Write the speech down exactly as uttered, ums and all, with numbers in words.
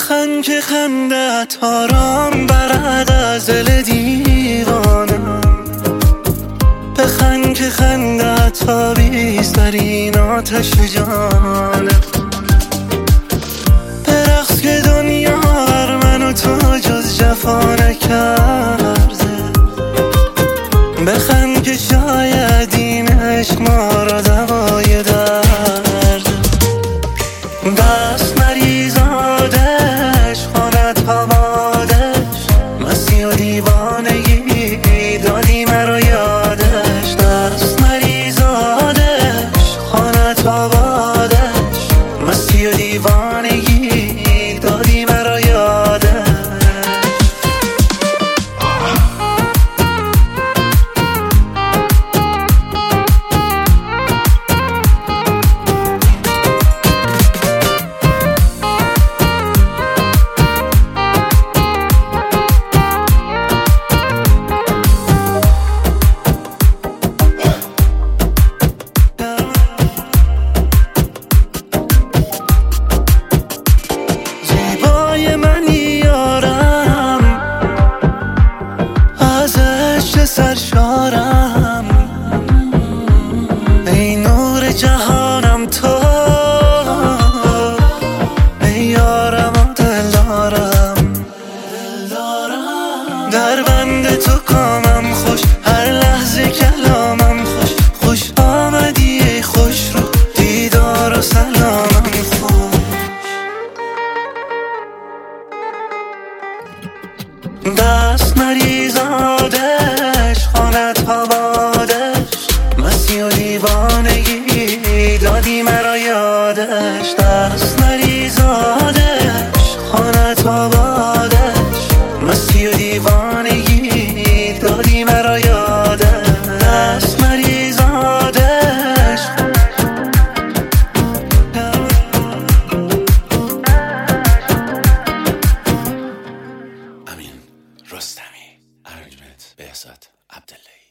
بخند که خندت آرام برد از دل دیوانم، بخند که خندت آویز در این آتش جانم، برقص که دنیا بر من و تو جز جفا نکرده، بخند که شاید این عشق ما را دوای درد، دست مریض آدش خانت هوادش، مستی و دیوانگی دادی مرا یادش، دست مریض آدش خانت هوادش، مستی و دیوانگی دادی مرا یادش. سرشارم ای نور جهانم تو، ای یارم و دلدارم، در بند تو کامم خوش، هر لحظه کلامم خوش، خوش آمدی ای خوش رو دیدار و سلامم خوش، دست مریض آدش خانت هوادش، مستی و دیوانگی دادی مرا یادش، دست مریض آدش خانت هوادش، مستی و دیوانگی دادی مرا یادش، دست مریض آدش. امین رستمی، ارنجمنت بهزاد عبداللهی.